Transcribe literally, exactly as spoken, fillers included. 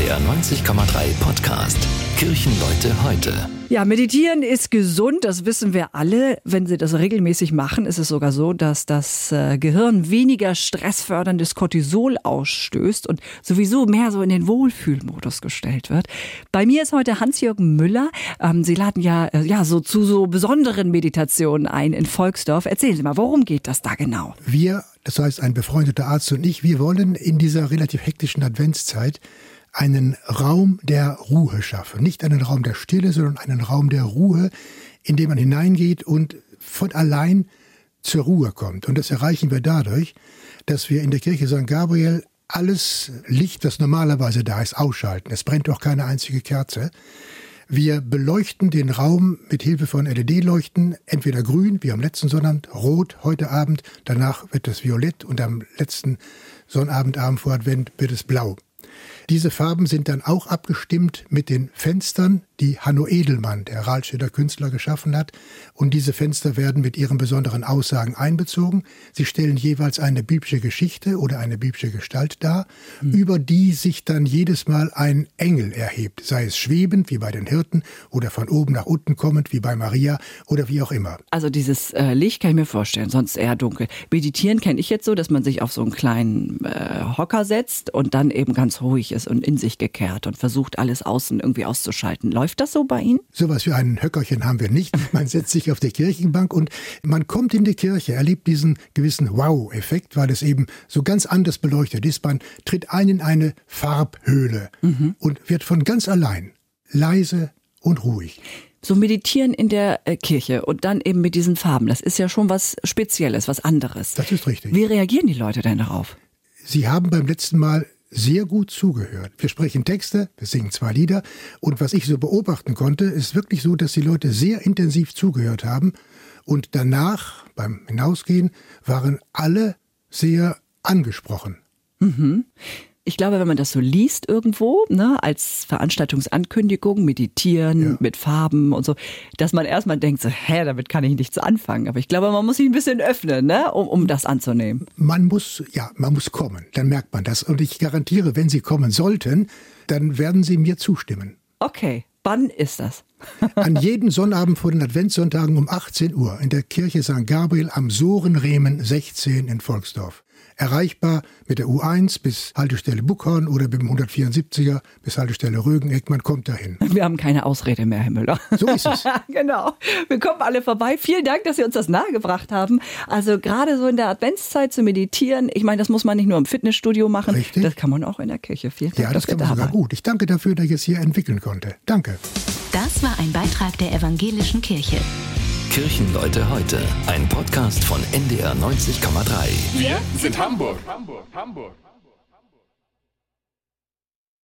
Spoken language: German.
R neunzig Komma drei Podcast Kirchenleute heute. Ja, meditieren ist gesund, das wissen wir alle. Wenn Sie das regelmäßig machen, ist es sogar so, dass das äh, Gehirn weniger stressförderndes Cortisol ausstößt und sowieso mehr so in den Wohlfühlmodus gestellt wird. Bei mir ist heute Hans-Jürgen Müller. Ähm, Sie laden ja, äh, ja so zu so besonderen Meditationen ein in Volksdorf. Erzählen Sie mal, worum geht das da genau? Wir, das heißt ein befreundeter Arzt und ich, wir wollen in dieser relativ hektischen Adventszeit einen Raum der Ruhe schaffen. Nicht einen Raum der Stille, sondern einen Raum der Ruhe, in den man hineingeht und von allein zur Ruhe kommt. Und das erreichen wir dadurch, dass wir in der Kirche Sankt Gabriel alles Licht, das normalerweise da ist, ausschalten. Es brennt auch keine einzige Kerze. Wir beleuchten den Raum mit Hilfe von L E D-Leuchten, entweder grün, wie am letzten Sonnabend, rot heute Abend, danach wird es violett und am letzten Sonnabendabend vor Advent wird es blau. Diese Farben sind dann auch abgestimmt mit den Fenstern, die Hanno Edelmann, der Rahlstedter Künstler, geschaffen hat. Und diese Fenster werden mit ihren besonderen Aussagen einbezogen. Sie stellen jeweils eine biblische Geschichte oder eine biblische Gestalt dar, mhm. über die sich dann jedes Mal ein Engel erhebt. Sei es schwebend, wie bei den Hirten, oder von oben nach unten kommend, wie bei Maria, oder wie auch immer. Also dieses äh, Licht kann ich mir vorstellen, sonst eher dunkel. Meditieren kenne ich jetzt so, dass man sich auf so einen kleinen äh, Hocker setzt und dann eben ganz ruhig ist und in sich gekehrt und versucht, alles außen irgendwie auszuschalten. Läuft das so bei Ihnen? Sowas wie ein Höckerchen haben wir nicht. Man setzt sich auf die Kirchenbank und man kommt in die Kirche, erlebt diesen gewissen Wow-Effekt, weil es eben so ganz anders beleuchtet ist. Man tritt ein in eine Farbhöhle mhm. und wird von ganz allein leise und ruhig. So meditieren in der äh, Kirche und dann eben mit diesen Farben, das ist ja schon was Spezielles, was anderes. Das ist richtig. Wie reagieren die Leute denn darauf? Sie haben beim letzten Mal sehr gut zugehört. Wir sprechen Texte, wir singen zwei Lieder und was ich so beobachten konnte, ist wirklich so, dass die Leute sehr intensiv zugehört haben und danach, beim Hinausgehen, waren alle sehr angesprochen. Mhm. Ich glaube, wenn man das so liest irgendwo, ne, als Veranstaltungsankündigung, meditieren ja. mit Farben und so, dass man erstmal denkt, so, hä, damit kann ich nichts anfangen. Aber ich glaube, man muss sich ein bisschen öffnen, ne, um, um das anzunehmen. Man muss, ja, man muss kommen, dann merkt man das. Und ich garantiere, wenn Sie kommen sollten, dann werden Sie mir zustimmen. Okay, wann ist das? An jedem Sonnabend vor den Adventssonntagen um achtzehn Uhr in der Kirche Sankt Gabriel am Sorenremen sechzehn in Volksdorf. Erreichbar mit der U eins bis Haltestelle Buckhorn oder mit dem hundertvierundsiebziger bis Haltestelle Rögeneck. Man kommt dahin. Wir haben keine Ausrede mehr, Herr Müller. So ist es. Genau. Wir kommen alle vorbei. Vielen Dank, dass Sie uns das nahegebracht haben. Also gerade so in der Adventszeit zu meditieren, ich meine, das muss man nicht nur im Fitnessstudio machen. Richtig. Das kann man auch in der Kirche. Vielen Dank. Ja, das kann man sogar gut. Ich danke dafür, dass ich es hier entwickeln konnte. Danke. Das war ein Beitrag der Evangelischen Kirche. Kirchenleute heute, ein Podcast von N D R neunzig Komma drei. Wir sind Hamburg. Hamburg, Hamburg.